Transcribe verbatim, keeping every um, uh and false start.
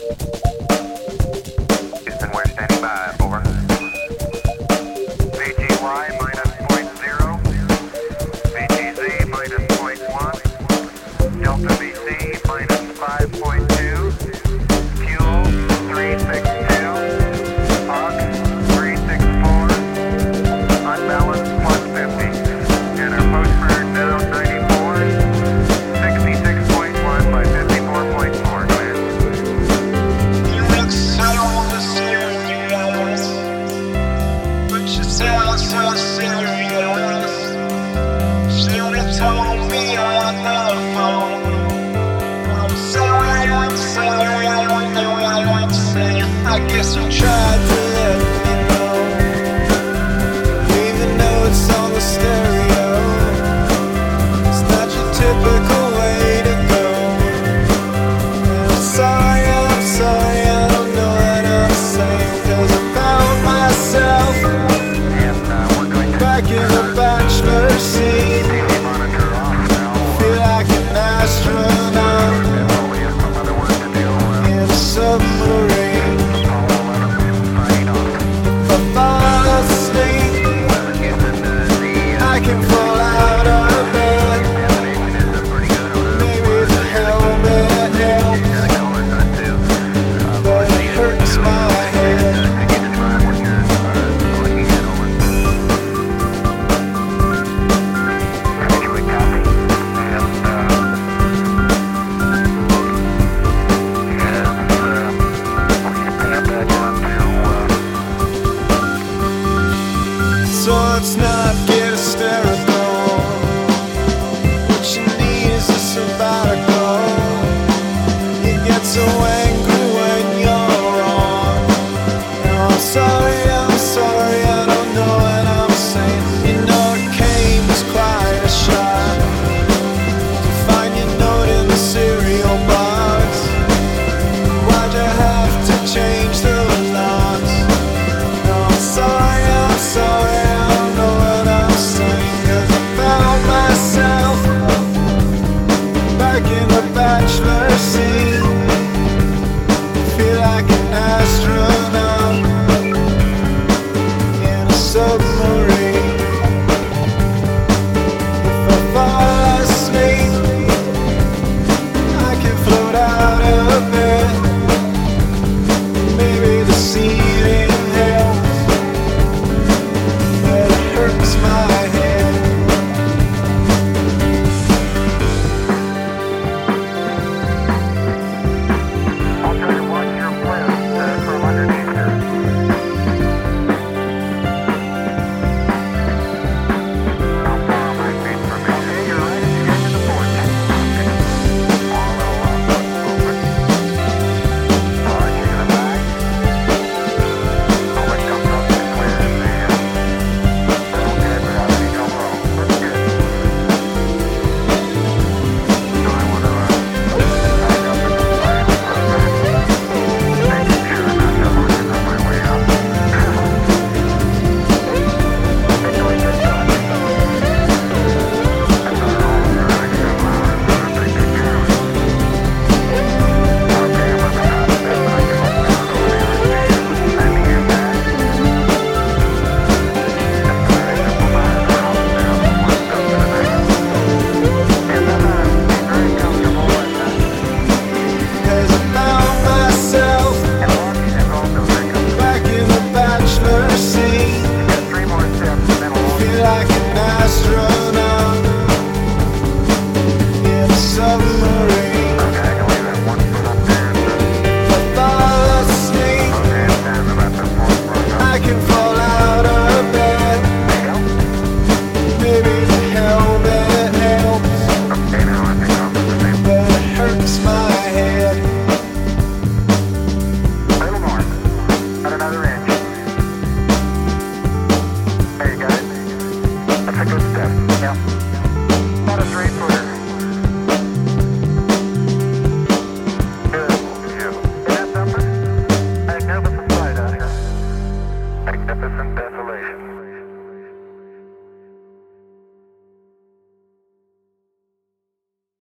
Houston, we're standing by. Over. V G Y minus point zero. V G Z minus point one. Delta V C minus five point two. Fuel three six two. Hawk three six four. Unbalanced plus fifty. And our Postford down ninety-four. sixty-six point one by fifty-four point four. Go ahead. You look so serious, but you sound so serious. Should've told me on the phone. I'm sorry, I'm sorry, I don't know what I'm saying. I guess you tried to let me know. Leave the notes on the stereo. It's not your typical way to go. I'm sorry, I'm sorry, I don't know what I'm saying. 'Cause I found myself And uh, we're going to back in the bachelor scene. T V monitor off now. Feel like an astronaut Oh, we have some other work to do. Uh, in a submarine. Apollo eleven signing off. If I fall asleep, eleven Houston, uh, the uh, I can fall out of bed. examination is uh, pretty good on uh, Maybe the helmet helps, yeah, the color's not too. Uh, but it hurts my head. uh, can you describe what you're uh, looking at over? Actually, copy. And uh, yes, uh, please pay attention to uh, So let's not get hysterical. What you need is a sabbatical. You get so angry when you're wrong. No, I'm sorry, I'm sorry, I don't know what I'm saying. You know it came as quite a shock to find your note in the cereal box. Why'd you have to change the locks? No, I'm sorry, I'm sorry, I don't know what I'm saying. 'Cause I found myself back in the bachelor scene. Feel like an astronaut in a submarine. If I fall asleep, I can float out of bed. Maybe the ceiling helps, but it hurts my head. I'll try to watch your list uh, from underneath here. How far am I feet from me? Okay, you're right at the edge of the porch. Okay. All a little uh, over. Arching in the back. All the jump up is clear in the uh, okay, without any jump roll. That's good. So I want to uh, back up and fire the making sure I'm not doubling on my way up. Been doing good job. That's our home for the next several hours, so I'm pretty good care of it. Okay, I'm on the top of this, but I can look down over there and see it. Landing gear back. Acceleration from miles per hour down from one step to the next. And then uh, be very comfortable and uh, 'Cause I found myself and walking is also very comfortable. back in the bachelor scene. Got three more steps and then we'll Feel like an astronaut in a submarine. okay, I can leave that one foot up there and uh, If I fall asleep, okay, it's down about the fourth row. I can fall out of bed. There you go. Maybe the helmet helps, Okay, now I think I'll do the same. but it hurts my